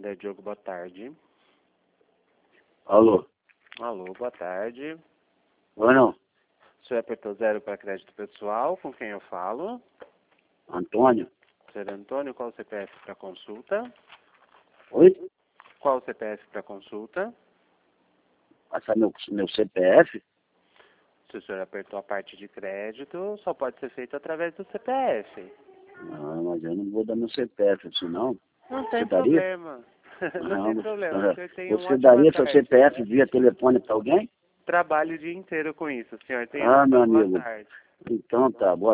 José Diogo, boa tarde. Alô? Alô, boa tarde. Oi, não. O senhor apertou 0 para crédito pessoal, com quem eu falo? Antônio? Senhor Antônio, qual o CPF para consulta? Oi? Qual o CPF para consulta? Passar meu CPF? Se o senhor apertou a parte de crédito, só pode ser feito através do CPF. Não, mas eu não vou dar meu CPF assim, não. Não tem Você daria? problema. Não Não, tem mas, problema. O senhor tem uma você ótima daria seu tarde. CPF via telefone para alguém? Trabalho o dia inteiro com isso, senhor. Tenha Ah, meu uma boa amigo. tarde. Então tá, boa